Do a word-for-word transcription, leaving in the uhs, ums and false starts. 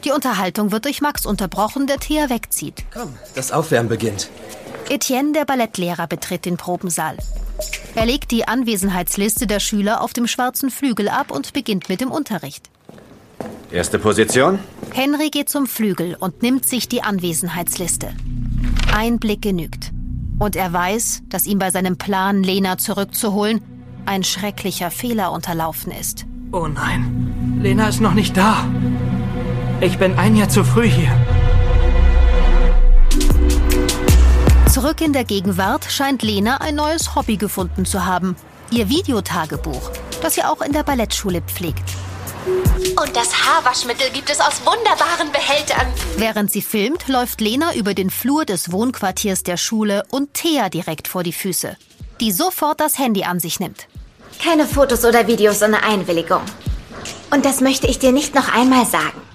Die Unterhaltung wird durch Max unterbrochen, der Thea wegzieht. Komm, das Aufwärmen beginnt. Etienne, der Ballettlehrer, betritt den Probensaal. Er legt die Anwesenheitsliste der Schüler auf dem schwarzen Flügel ab und beginnt mit dem Unterricht. Erste Position. Henry geht zum Flügel und nimmt sich die Anwesenheitsliste. Ein Blick genügt. Und er weiß, dass ihm bei seinem Plan, Lena zurückzuholen, ein schrecklicher Fehler unterlaufen ist. Oh nein, Lena ist noch nicht da. Ich bin ein Jahr zu früh hier. Zurück in der Gegenwart scheint Lena ein neues Hobby gefunden zu haben. Ihr Videotagebuch, das sie auch in der Ballettschule pflegt. Und das Haarwaschmittel gibt es aus wunderbaren Behältern. Während sie filmt, läuft Lena über den Flur des Wohnquartiers der Schule und Thea direkt vor die Füße, die sofort das Handy an sich nimmt. Keine Fotos oder Videos ohne Einwilligung. Und das möchte ich dir nicht noch einmal sagen.